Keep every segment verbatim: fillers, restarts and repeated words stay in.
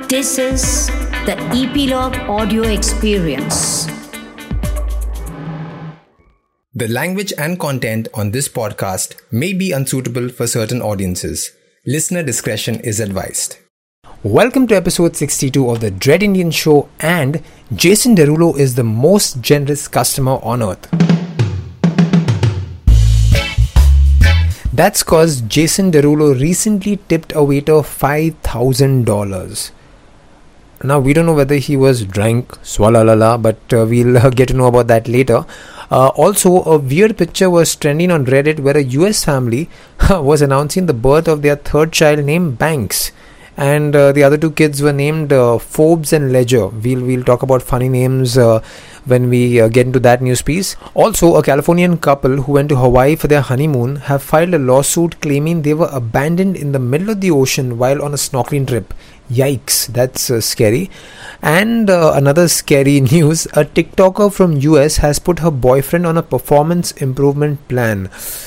This is the Epilogue Audio Experience. The language and content on this podcast may be unsuitable for certain audiences. Listener discretion is advised. Welcome to episode sixty-two of the Dread Indian Show, and Jason Derulo is the most generous customer on earth. That's cause Jason Derulo recently tipped a waiter five thousand dollars. Now, we don't know whether he was drunk, swalala, but uh, we'll uh, get to know about that later. Uh, also, a weird picture was trending on Reddit where a U S family was announcing the birth of their third child named Banks. And uh, the other two kids were named uh, Forbes and Ledger. We'll we'll talk about funny names uh, when we uh, get into that news piece. Also, a Californian couple who went to Hawaii for their honeymoon have filed a lawsuit claiming they were abandoned in the middle of the ocean while on a snorkeling trip. Yikes, that's uh, scary. And uh, another scary news, a TikToker from U S has put her boyfriend on a performance improvement plan.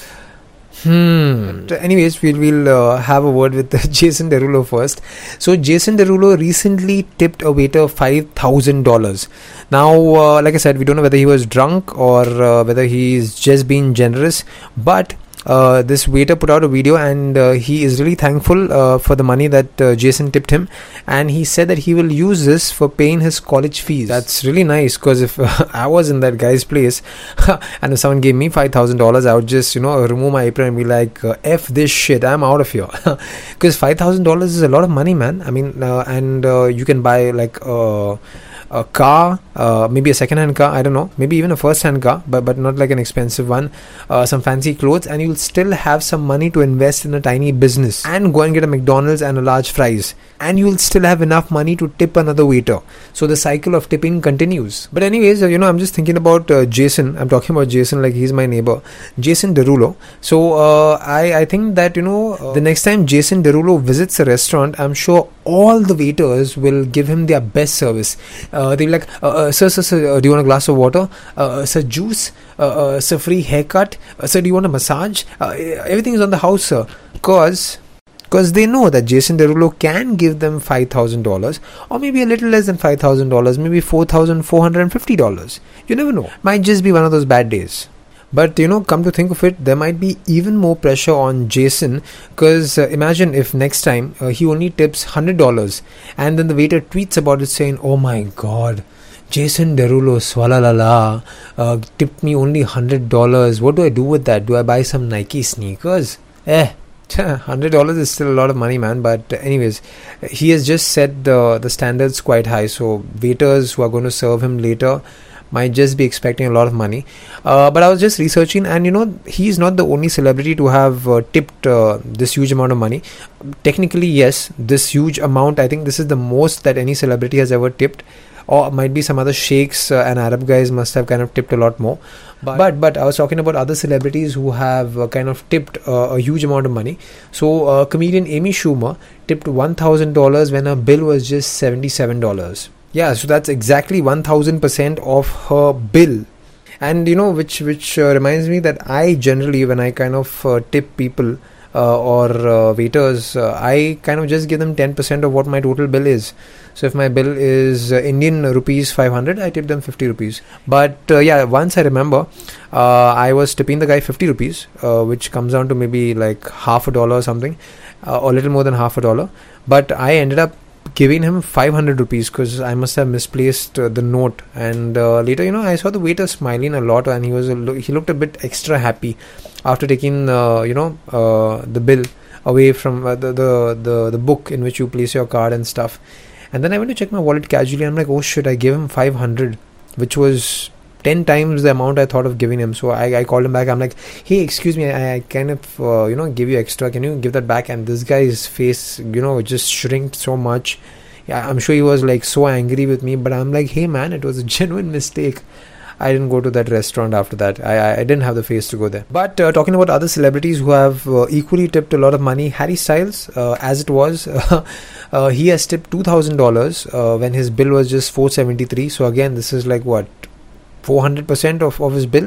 Hmm. But anyways, we'll, we'll uh, have a word with Jason Derulo first. So, Jason Derulo recently tipped a waiter five thousand dollars. Now, uh, like I said, we don't know whether he was drunk or uh, whether he's just being generous. But uh, this waiter put out a video and uh, he is really thankful uh, for the money that uh, Jason tipped him. And he said that he will use this for paying his college fees. That's really nice, because if uh, I was in that guy's place and if someone gave me five thousand dollars, I would just, you know, remove my apron and be like, uh, F this shit, I'm out of here. Because five thousand dollars is a lot of money, man. I mean, uh, and uh, you can buy like uh, a car, uh, maybe a second-hand car, I don't know, maybe even a first-hand car, but but not like an expensive one, uh, some fancy clothes, and you'll still have some money to invest in a tiny business and go and get a McDonald's and a large fries, and you'll still have enough money to tip another waiter. So the cycle of tipping continues. But anyways, uh, you know, I'm just thinking about uh, Jason. I'm talking about Jason like he's my neighbor, Jason Derulo. So uh, I, I think that, you know, uh, the next time Jason Derulo visits a restaurant, I'm sure all the waiters will give him their best service. Uh, they'll be like, uh, uh, sir, sir, sir, uh, do you want a glass of water? Uh, uh, sir, juice? Uh, uh, sir, free haircut? Uh, sir, do you want a massage? Uh, everything is on the house, sir. Because... Because they know that Jason Derulo can give them five thousand dollars, or maybe a little less than five thousand dollars, maybe four thousand four hundred fifty dollars. You never know. Might just be one of those bad days. But, you know, come to think of it, there might be even more pressure on Jason, because uh, imagine if next time uh, he only tips one hundred dollars and then the waiter tweets about it saying, oh my god, Jason Derulo swalalala uh, tipped me only one hundred dollars. What do I do with that? Do I buy some Nike sneakers? Eh. one hundred dollars is still a lot of money, man. But anyways, he has just set the, the standards quite high. So waiters who are going to serve him later might just be expecting a lot of money. Uh, but I was just researching, and you know, he's not the only celebrity to have uh, tipped uh, this huge amount of money. Technically, yes, this huge amount, I think this is the most that any celebrity has ever tipped. Or might be some other sheikhs uh, and Arab guys must have kind of tipped a lot more. But but, but I was talking about other celebrities who have uh, kind of tipped uh, a huge amount of money. So uh, comedian Amy Schumer tipped one thousand dollars when her bill was just seventy-seven dollars. Yeah, so that's exactly one thousand percent of her bill. And you know, which, which uh, reminds me that I generally, when I kind of uh, tip people, Uh, or uh, waiters, uh, I kind of just give them ten percent of what my total bill is. So if my bill is uh, Indian rupees five hundred, I tip them fifty rupees. But uh, yeah, once I remember, uh, I was tipping the guy fifty rupees, uh, which comes down to maybe like half a dollar or something, uh, or a little more than half a dollar. But I ended up giving him five hundred rupees because I must have misplaced uh, the note. And uh, later, you know, I saw the waiter smiling a lot, and he was a lo- he looked a bit extra happy after taking uh, you know uh, the bill away from uh, the, the the the book in which you place your card and stuff. And then I went to check my wallet casually, and I'm like, oh shit, I gave him five hundred, which was ten times the amount I thought of giving him. So I, I called him back. I'm like, hey, excuse me, I, I kind of uh, you know give you extra, can you give that back? And this guy's face, you know, just shrinked so much. Yeah, I'm sure he was like so angry with me, but I'm like, hey man, it was a genuine mistake. I didn't go to that restaurant after that. I, I didn't have the face to go there. But uh, talking about other celebrities who have uh, equally tipped a lot of money, Harry Styles, uh, as it was, uh, uh, he has tipped two thousand dollars uh, when his bill was just four seventy-three. So again, this is like what, four hundred percent of, of his bill.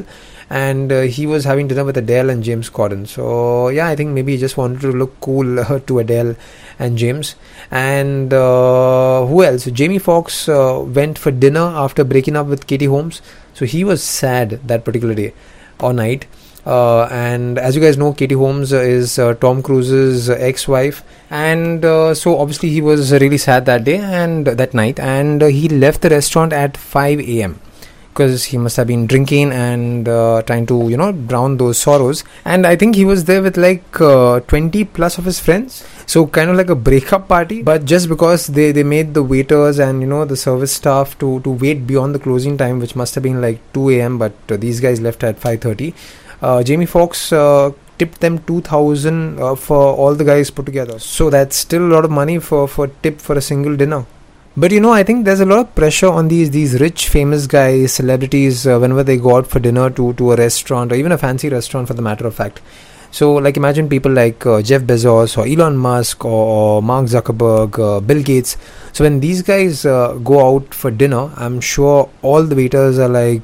and uh, he was having dinner with Adele and James Corden. So yeah, I think maybe he just wanted to look cool uh, to Adele and James. And uh, who else? Jamie Foxx uh, went for dinner after breaking up with Katie Holmes. So he was sad that particular day or night. Uh, and as you guys know, Katie Holmes uh, is uh, Tom Cruise's uh, ex-wife, and uh, so obviously he was really sad that day and uh, that night, and uh, he left the restaurant at five a.m. because he must have been drinking and uh, trying to, you know, drown those sorrows. And I think he was there with like uh, twenty plus of his friends, so kind of like a breakup party. But just because they, they made the waiters and, you know, the service staff to, to wait beyond the closing time, which must have been like two a.m. but uh, these guys left at five thirty. Uh, Jamie Foxx uh, tipped them two thousand uh, for all the guys put together. So that's still a lot of money for, for tip for a single dinner. But you know, I think there's a lot of pressure on these these rich, famous guys, celebrities, uh, whenever they go out for dinner to, to a restaurant, or even a fancy restaurant for the matter of fact. So like imagine people like uh, Jeff Bezos or Elon Musk or, or Mark Zuckerberg, uh, Bill Gates. So when these guys uh, go out for dinner, I'm sure all the waiters are like,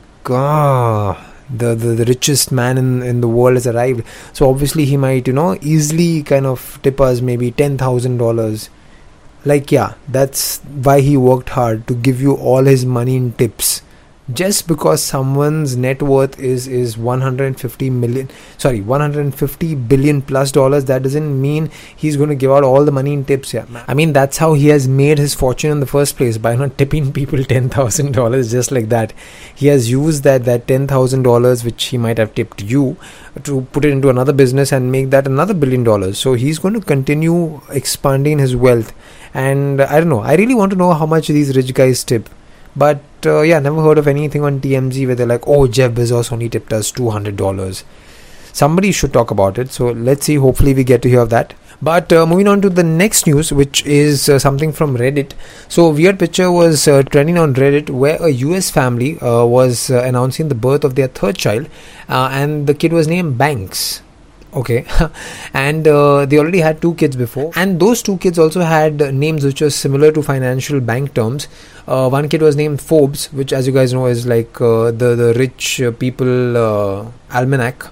ah... The, the the richest man in, in the world has arrived. So obviously he might, you know, easily kind of tip us maybe ten thousand dollars. Like, yeah, that's why he worked hard, to give you all his money in tips. Just because someone's net worth is is one hundred fifty million, sorry, one hundred fifty billion plus dollars, that doesn't mean he's going to give out all the money in tips. Yeah, I mean, that's how he has made his fortune in the first place, by not tipping people ten thousand dollars just like that. He has used that that ten thousand dollars which he might have tipped you to put it into another business and make that another billion dollars. So he's going to continue expanding his wealth. And uh, I don't know, I really want to know how much these rich guys tip. But uh, yeah, never heard of anything on T M Z where they're like, oh, Jeff Bezos only tipped us two hundred dollars. Somebody should talk about it. So let's see, hopefully we get to hear that. But uh, moving on to the next news, which is uh, something from Reddit. So a weird picture was uh, trending on Reddit where a U S family uh, was uh, announcing the birth of their third child, uh, and the kid was named Banks. Okay. And uh, they already had two kids before, and those two kids also had uh, names which were similar to financial bank terms. Uh, one kid was named Forbes, which, as you guys know, is like uh, the the rich uh, people uh, almanac.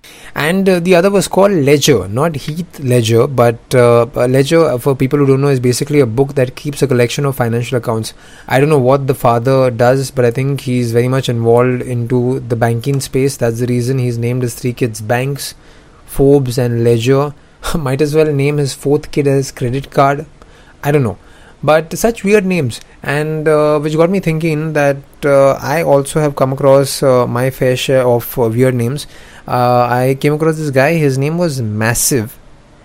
And uh, the other was called Ledger, not Heath Ledger, but uh, Ledger, for people who don't know, is basically a book that keeps a collection of financial accounts. I don't know what the father does, but I think he's very much involved into the banking space. That's the reason he's named his three kids Banks, Forbes and Ledger. Might as well name his fourth kid as Credit Card. I don't know. But such weird names, and uh, which got me thinking that uh, I also have come across uh, my fair share of uh, weird names. Uh, I came across this guy, his name was Massive,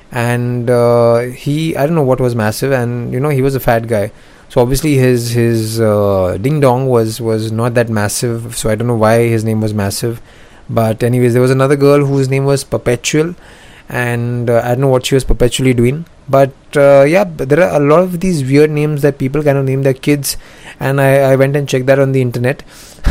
and uh, he, I don't know what was Massive, and you know, he was a fat guy. So obviously his his uh, ding dong was, was not that massive, so I don't know why his name was Massive. But anyways, there was another girl whose name was Perpetual, and uh, I don't know what she was perpetually doing. But uh, yeah, there are a lot of these weird names that people kind of name their kids, and I, I went and checked that on the internet.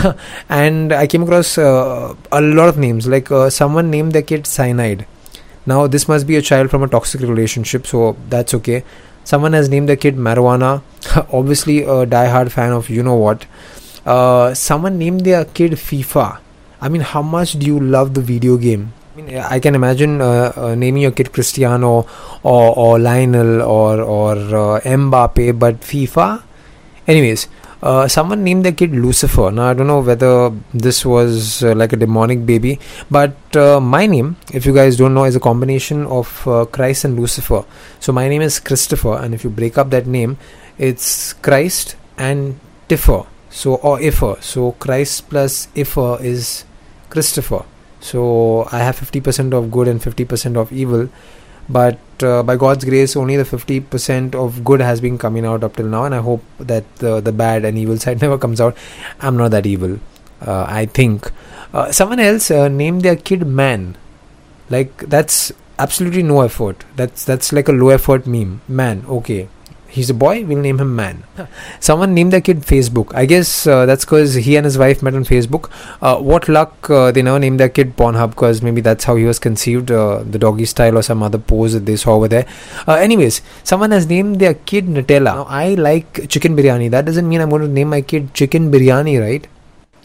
And I came across uh, a lot of names, like uh, someone named their kid Cyanide. Now this must be a child from a toxic relationship, so that's okay. Someone has named their kid Marijuana, obviously a die-hard fan of you know what. Uh, someone named their kid FIFA. I mean, how much do you love the video game? I mean, I can imagine uh, uh, naming your kid Cristiano or, or Lionel or, or uh, Mbappe, but FIFA? Anyways, uh, someone named their kid Lucifer. Now, I don't know whether this was uh, like a demonic baby, but uh, my name, if you guys don't know, is a combination of uh, Christ and Lucifer. So my name is Christopher, and if you break up that name, it's Christ and Tiffer. So, or Ifer. So Christ plus Ifer is Christopher. So I have fifty percent of good and fifty percent of evil, but uh, by God's grace only the fifty percent of good has been coming out up till now, and I hope that the, the bad and evil side never comes out. I'm not that evil, uh, I think. Uh, someone else uh, named their kid Man. Like, that's absolutely no effort. That's that's like a low effort meme. Man, okay, he's a boy, we'll name him Man. Someone named their kid Facebook. I guess uh, that's because he and his wife met on Facebook. Uh, what luck uh, they never named their kid Pornhub, because maybe that's how he was conceived, uh, the doggy style or some other pose that they saw over there. Uh, anyways, someone has named their kid Nutella. Now, I like chicken biryani. That doesn't mean I'm going to name my kid Chicken Biryani, right?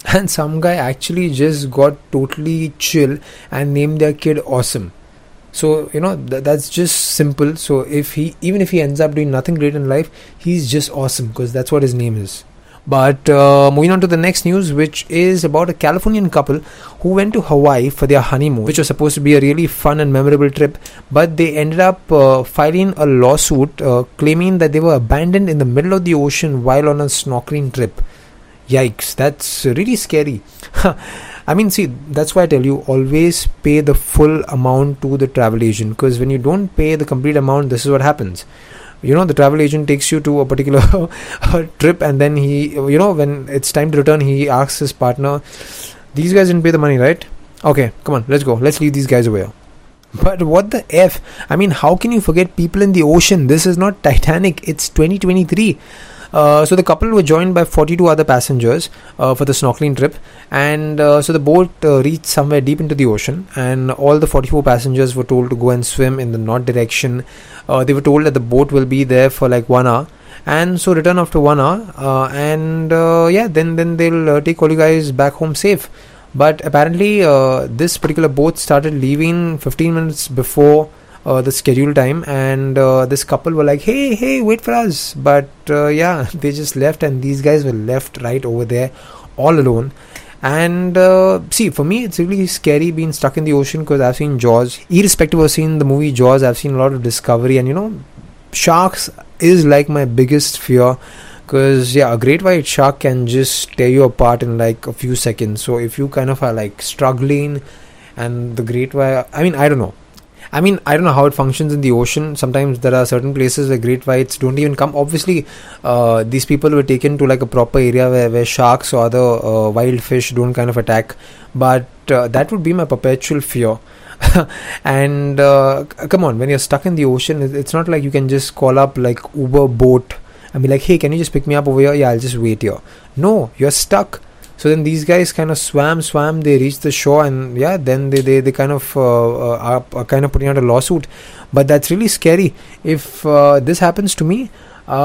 and some guy actually just got totally chill and named their kid Awesome. So, you know, th- that's just simple. So if he, even if he ends up doing nothing great in life, he's just awesome because that's what his name is. But uh, moving on to the next news, which is about a Californian couple who went to Hawaii for their honeymoon, which was supposed to be a really fun and memorable trip, but they ended up uh, filing a lawsuit uh, claiming that they were abandoned in the middle of the ocean while on a snorkeling trip. Yikes, that's really scary. I mean, see, that's why I tell you, always pay the full amount to the travel agent, because when you don't pay the complete amount, this is what happens. You know, the travel agent takes you to a particular trip, and then he, you know, when it's time to return, he asks his partner, these guys didn't pay the money, right? Okay, come on, let's go. Let's leave these guys away. But what the F? I mean, how can you forget people in the ocean? This is not Titanic. It's twenty twenty-three. Uh, so the couple were joined by forty-two other passengers uh, for the snorkeling trip, and uh, so the boat uh, reached somewhere deep into the ocean, and all the forty-four passengers were told to go and swim in the north direction. Uh, they were told that the boat will be there for like one hour, and so return after one hour, uh, and uh, yeah, then then they'll uh, take all you guys back home safe. But apparently, uh, this particular boat started leaving fifteen minutes before Uh, the schedule time, and uh, this couple were like, hey hey wait for us, but uh, yeah, they just left, and these guys were left right over there all alone. And uh, see, for me it's really scary being stuck in the ocean, because I've seen Jaws. Irrespective of seeing the movie Jaws, I've seen a lot of Discovery, and you know, sharks is like my biggest fear, because yeah, a great white shark can just tear you apart in like a few seconds. So if you kind of are like struggling, and the great white, I mean, I don't know I mean, I don't know how it functions in the ocean. Sometimes there are certain places where great whites don't even come. Obviously, uh, these people were taken to like a proper area where, where sharks or other uh, wild fish don't kind of attack. But uh, that would be my perpetual fear. And uh, come on, when you're stuck in the ocean, it's not like you can just call up like Uber boat and be like, hey, can you just pick me up over here? Yeah, I'll just wait here. No, you're stuck. So then these guys kind of swam, swam, they reached the shore, and yeah, then they, they, they kind of uh, uh, are, are kind of putting out a lawsuit. But that's really scary. If uh, this happens to me,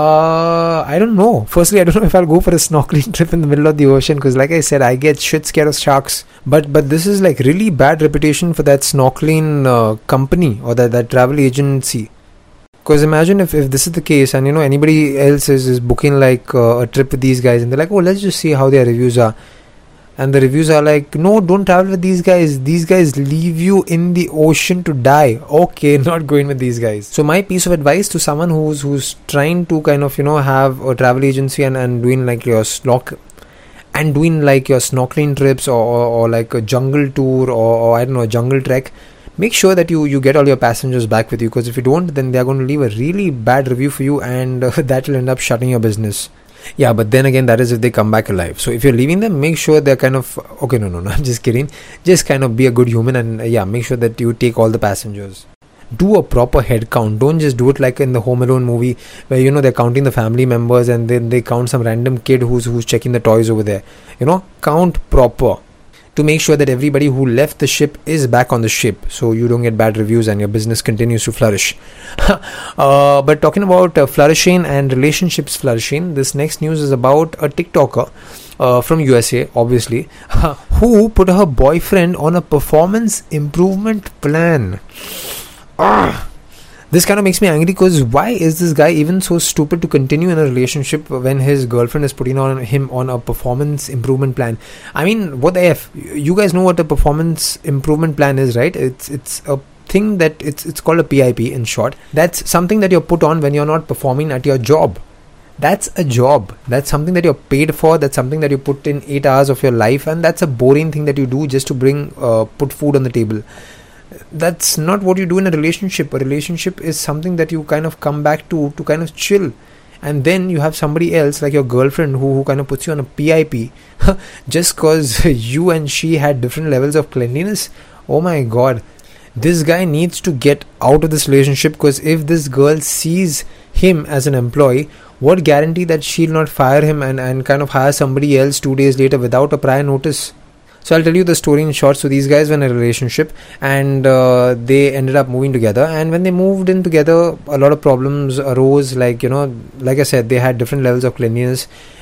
uh, I don't know. Firstly, I don't know if I'll go for a snorkeling trip in the middle of the ocean, because like I said, I get shit scared of sharks. But but this is like really bad reputation for that snorkeling uh, company or that, that travel agency. Because imagine if, if this is the case, and you know, anybody else is, is booking like uh, a trip with these guys, and they're like, oh, let's just see how their reviews are, and the reviews are like, no, don't travel with these guys, these guys leave you in the ocean to die. Okay, not going with these guys. So my piece of advice to someone who's who's trying to kind of, you know, have a travel agency and, and doing like your snork and doing like your snorkeling trips, or, or, or like a jungle tour, or, or I don't know, a jungle trek, make sure that you, you get all your passengers back with you, because if you don't, then they're going to leave a really bad review for you, and uh, that will end up shutting your business. Yeah, but then again, that is if they come back alive. So if you're leaving them, make sure they're kind of, okay, no, no, no, I'm just kidding. Just kind of be a good human, and uh, yeah, make sure that you take all the passengers. Do a proper head count. Don't just do it like in the Home Alone movie, where, you know, they're counting the family members, and then they count some random kid who's who's checking the toys over there. You know, count proper, to make sure that everybody who left the ship is back on the ship, so you don't get bad reviews and your business continues to flourish. uh, but talking about uh, flourishing and relationships flourishing, this next news is about a TikToker uh, from U S A, obviously, who put her boyfriend on a performance improvement plan. Ah. This kind of makes me angry, because why is this guy even so stupid to continue in a relationship when his girlfriend is putting on him on a performance improvement plan? I mean, what the F? You guys know what a performance improvement plan is, right? It's it's a thing that it's it's called a P I P in short. That's something that you're put on when you're not performing at your job. That's a job. That's something that you're paid for. That's something that you put in eight hours of your life, and that's a boring thing that you do just to bring uh, put food on the table. That's not what you do in a relationship. A relationship is something that you kind of come back to to kind of chill, and then you have somebody else like your girlfriend who, who kind of puts you on a P I P just because you and she had different levels of cleanliness. Oh my god, this guy needs to get out of this relationship, because if this girl sees him as an employee, what guarantee that she'll not fire him and, and kind of hire somebody else two days later without a prior notice? So I'll tell you the story in short. So these guys were in a relationship, and uh, they ended up moving together, and when they moved in together, a lot of problems arose, like, you know, like I said, they had different levels of cleanliness,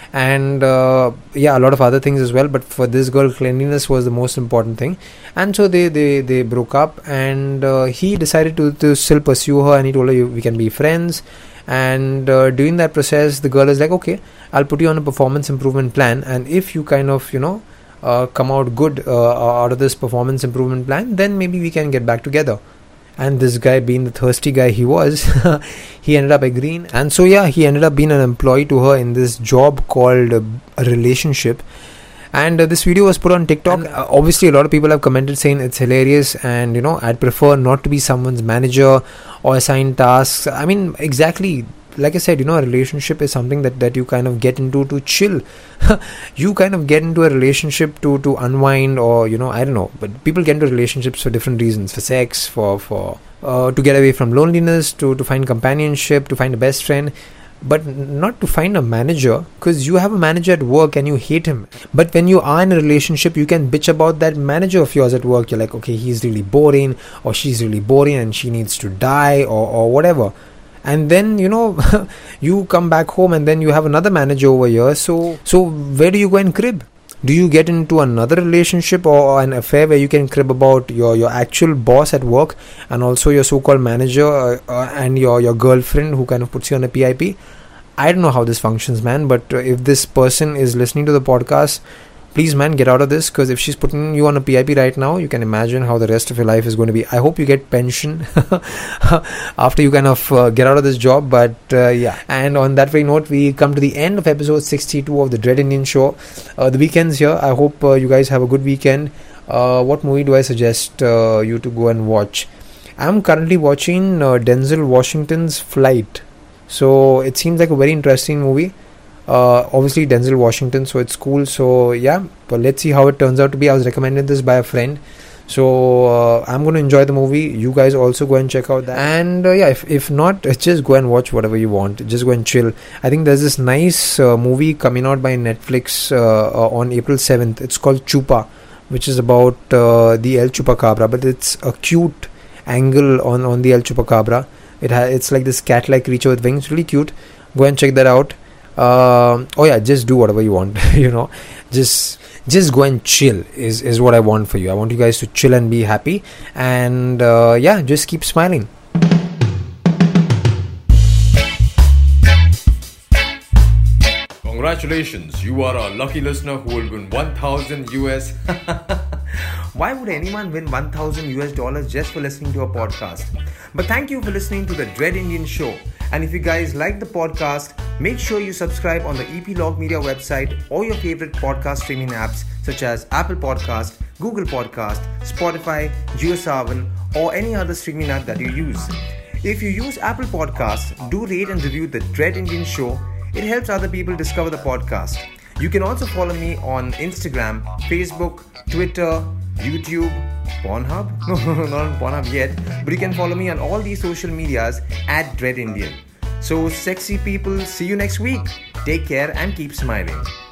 and uh, yeah, a lot of other things as well. But for this girl, cleanliness was the most important thing, and so they they, they broke up, and uh, he decided to, to still pursue her, and he told her, we can be friends. And uh, during that process, the girl is like, okay, I'll put you on a performance improvement plan, and if you kind of, you know, uh, come out good uh, out of this performance improvement plan, then maybe we can get back together. And this guy, being the thirsty guy he was, he ended up agreeing. And so yeah, he ended up being an employee to her in this job called uh, a relationship. And uh, this video was put on TikTok. And, uh, obviously, a lot of people have commented saying it's hilarious, and you know, I'd prefer not to be someone's manager or assign tasks. I mean, exactly. Like I said, you know, a relationship is something that, that you kind of get into to chill. You kind of get into a relationship to, to unwind, or, you know, I don't know. But people get into relationships for different reasons. For sex, for, for uh, to get away from loneliness, to, to find companionship, to find a best friend. But not to find a manager, because you have a manager at work and you hate him. But when you are in a relationship, you can bitch about that manager of yours at work. You're like, okay, he's really boring, or she's really boring and she needs to die, or, or whatever. And then, you know, you come back home and then you have another manager over here. So, so where do you go and crib? Do you get into another relationship or an affair where you can crib about your, your actual boss at work, and also your so-called manager uh, uh, and your, your girlfriend who kind of puts you on a P I P? I don't know how this functions, man. But uh, if this person is listening to the podcast, please, man, get out of this, because if she's putting you on a P I P right now, you can imagine how the rest of your life is going to be. I hope you get pension after you kind of uh, get out of this job. But uh, yeah, and on that very note, we come to the end of episode sixty-two of the Dread Indian Show. Uh, the weekend's here. I hope uh, you guys have a good weekend. Uh, what movie do I suggest uh, you to go and watch? I'm currently watching uh, Denzel Washington's Flight. So it seems like a very interesting movie. Uh, obviously Denzel Washington, so it's cool. So yeah, but let's see how it turns out to be. I was recommended this by a friend, so uh, I'm going to enjoy the movie. You guys also go and check out that. And uh, yeah, if, if not, just go and watch whatever you want. Just go and chill. I think there's this nice uh, movie coming out by Netflix uh, uh, on April seventh. It's called Chupa, which is about uh, the El Chupacabra, but it's a cute angle on, on the El Chupacabra. It ha- it's like this cat-like creature with wings. Really cute. Go and check that out. Uh, oh yeah, just do whatever you want. You know, just just go and chill is is what I want for you. I want you guys to chill and be happy, and uh, yeah, just keep smiling. Congratulations, you are a lucky listener who will win one thousand U S. Why would anyone win one thousand U S dollars just for listening to a podcast? But thank you for listening to the Dread Indian Show. And if you guys like the podcast, make sure you subscribe on the Epilog Media website or your favorite podcast streaming apps such as Apple Podcast, Google Podcast, Spotify, JioSaavn, or any other streaming app that you use. If you use Apple Podcasts, do rate and review the Dread Indian Show. It helps other people discover the podcast. You can also follow me on Instagram, Facebook, Twitter, YouTube, Pornhub? No, not on Pornhub yet. But you can follow me on all these social medias at Dread Indian. So, sexy people, see you next week. Take care and keep smiling.